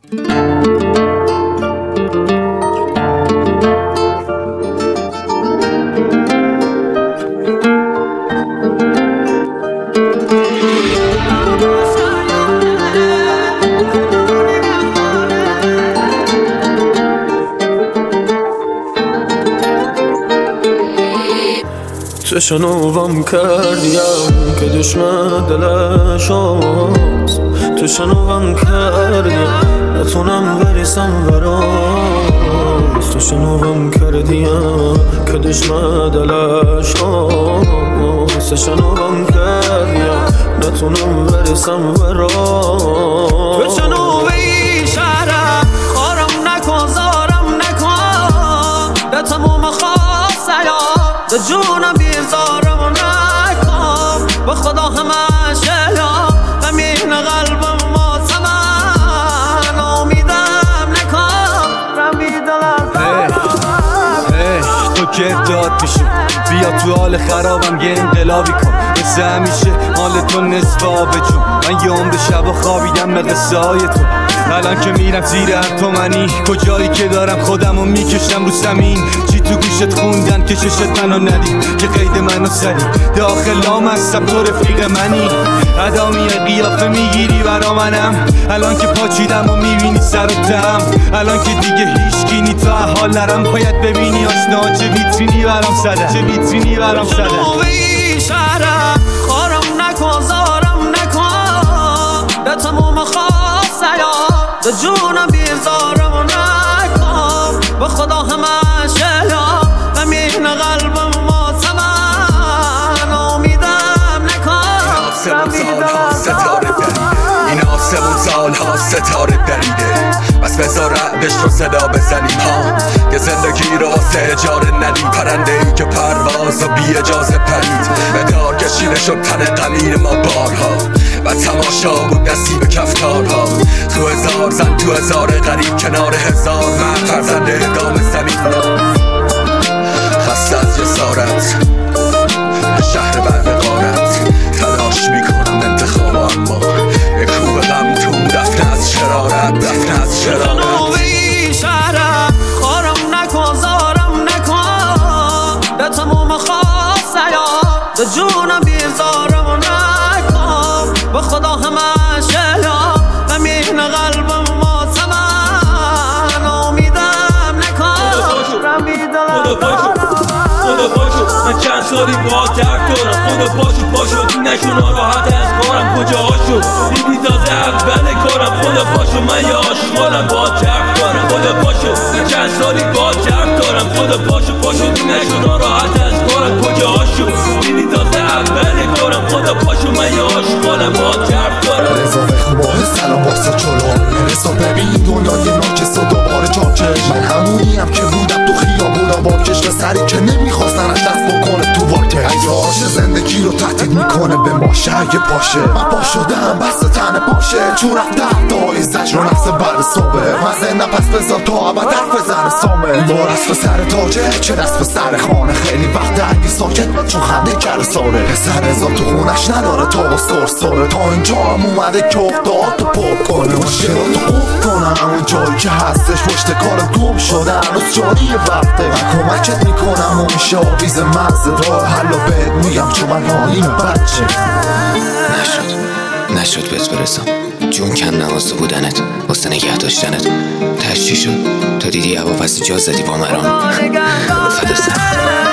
تو شنوام کردیم که دشمن دلش هست، تو شنوام کردیم نتونم بریسم براست، تو شنوام کردیم که دشمن دلش هست، تو شنوام کردیم نتونم بریسم براست. تو شنوی شهرم خارم نکن زارم نکن به تموم خواسته به جونم بیزارم نکن به خدا همش یا همین قلبم ماتمن امیدم نکن تو که داد میشی بیا تو حال خرابم یه انقلابی کن مثل همیشه حال تو نصف آب جون من یه عمر شب و خوابیدم به قصه های تو الان که میرم زیر هر تومنی کجایی که دارم خودمو میکشم رو زمین چی تو گوشت خوندن که ششت منو ندید که قید منو زدی داخل لام هستم تو رفیق منی ادامی قیافه میگیری برا منم الان که پاچیدم و میبینی سر و تم الان که دیگه هیچکی نی تو حال نرم باید ببینی آشنا چه ویترینی برام زده چه ویترینی برام زده شهرم خارم نکن زارم نکن به تموم خواسته به جونم بیزارم نکن به خدا همش یا همین قلبم ماتمن امیدم نکن این آسمون سالها ستاره دریده بس بذار رعدش رو صدا بزنیم ها که زندگی رو واسه اجاره ندی پرنده ای که پرواز و بی اجازه پرید به دار کشیده شد تن قلیل ما بارها و تماشا بود نصیب کفتارها تو هزار زن تو هزار غریب کنار هزار مرد فرزند ادام زمین خسته از جسارت به شهر برقارت تلاش میکنم انتخاب اما یک کوب غم تو دفن از شرارت دفن از شرارت شهرم خارم نکن زارم نکن به تموم خواسته به جونم بیزارم نکن به خدا همش یا همین قلبم ماتمن امیدم نکن خدا پاشو من چند سالی با درد دارم خدا پاشو نشون راحت از کارم کجاشو دیدی تازه اول کارم خدا پاشو من یه عاشقانم با درد دارم خدا پاشو من چند سالی با درد دارم خدا پاشو نشون راحت از کارم کجاشو دیدی تازه اول کارم خدا پاشو من یه عاشقانم با درد دارم رضا بخواه سلام واسه چلو رسا ببین دنیای ناکس و دوباره جاکش من همونیم که بودم تو خیابونم با کشت سری که نمیخواستن از دست بکنه تو واکش اگه عاشق زندگی رو تهدید میکنه به ماشه اگه پاشه من پا شدم بست تن پاشه چون رفتم دایی زجر و نفس بعد صبح من زنده پس بذار تا ابد حرف زن سامه بار اسب سر تاجه چه دست به سر خانه خیلی وقت اگه ساکت چون خنده کل ساره پسر رضا تو خونش نداره تا با سرساره تا اینجا هم اومده که افتاد تو پر کنه مشکلات رو خوب کنم همون جایی که هستش پشت کار گم شده هنوز جاری وقته من کمکت میکنم و میشه آویز مغزه راه حلو بهت میگم چون من حالیم بچه نشد بهت برسم جون کن نوازده بودنت واسه نگه داشتنت تشتی شد تا دیدی هوا پس جا زدی با مرام فدا سر